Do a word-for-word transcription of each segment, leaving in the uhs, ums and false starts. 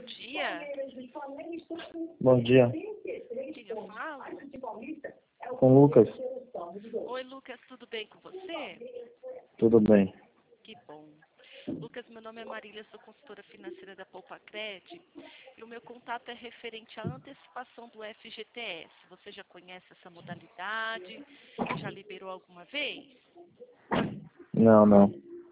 dia. Bom dia. Quem eu falo? Com o Lucas. Oi, Lucas, tudo bem com você? Tudo bem. Que bom. Lucas, meu nome é Marília, sou consultora financeira da Poupa-Cred e o meu contato é referente à antecipação do F G T S. Você já conhece essa modalidade? Já liberou alguma vez? Não, não.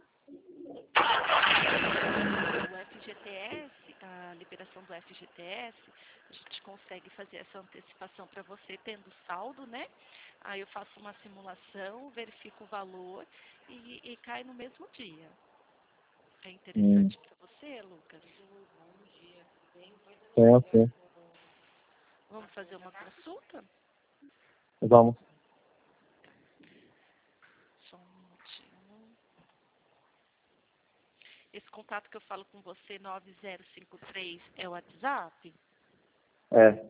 O F G T S, a liberação do F G T S, a gente consegue fazer essa antecipação para você tendo saldo, né? Aí eu faço uma simulação, verifico o valor e, e cai no mesmo dia. É Hum. interessante para você, Lucas? Sim, sim. Vamos fazer uma consulta? Vamos. Só um minutinho. Esse contato que eu falo com você, nove zero cinco três, é o WhatsApp? É.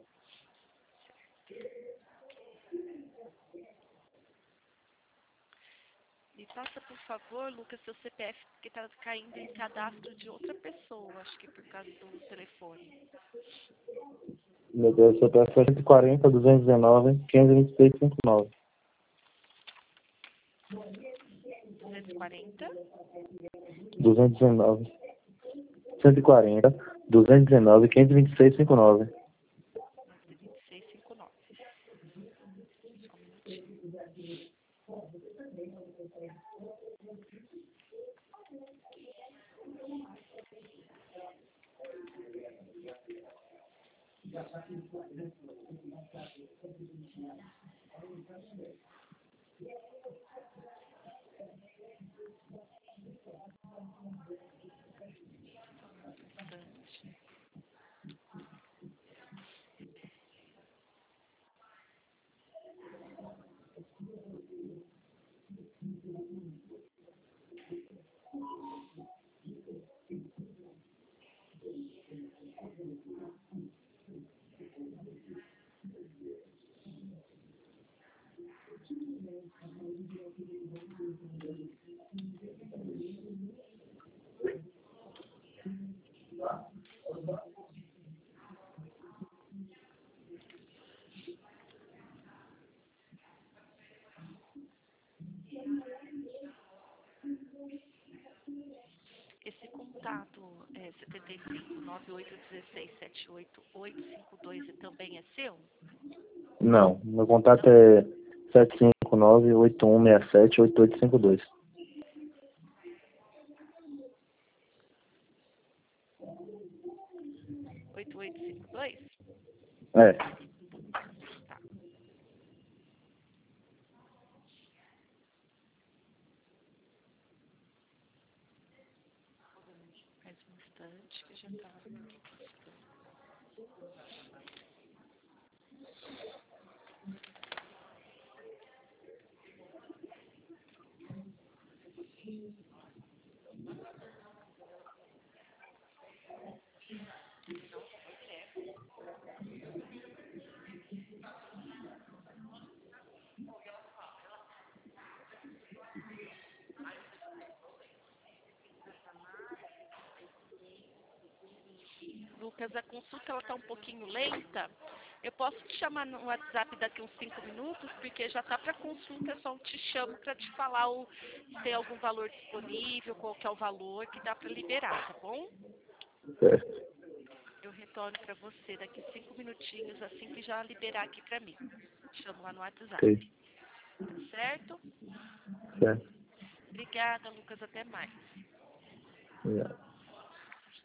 Me passa, por favor, Lucas, seu C P F, porque está caindo em cadastro de outra pessoa, acho que por causa do telefone. Meu Deus, C P F é cento e quarenta, duzentos e dezenove, quinhentos e vinte e seis, cinquenta e nove. duzentos e quarenta? duzentos e dezenove. cento e quarenta, duzentos e dezenove, quinhentos e vinte e seis, cinquenta e nove. quinhentos e vinte e seis, cinquenta e nove. Só um minutinho. Bastante. Esse contato é setenta e cinco, nove oito um seis, sete oito oito cinco dois também é seu? Não. Meu contato é sete cinco nove, oito um seis sete, oito oito cinco dois. oito oito cinco dois? É. Tá. Mais um instante que já tá aqui buscando. Lucas, a consulta ela tá um pouquinho lenta. Eu posso te chamar no WhatsApp daqui uns cinco minutos, porque já tá para consulta, eu só te chamo para te falar o, se tem algum valor disponível, qual que é o valor que dá para liberar, tá bom? Certo. Eu retorno para você daqui cinco minutinhos, assim que já liberar aqui para mim. Te chamo lá no WhatsApp, Ok. tá certo? Certo. Obrigada, Lucas, até mais. Obrigado.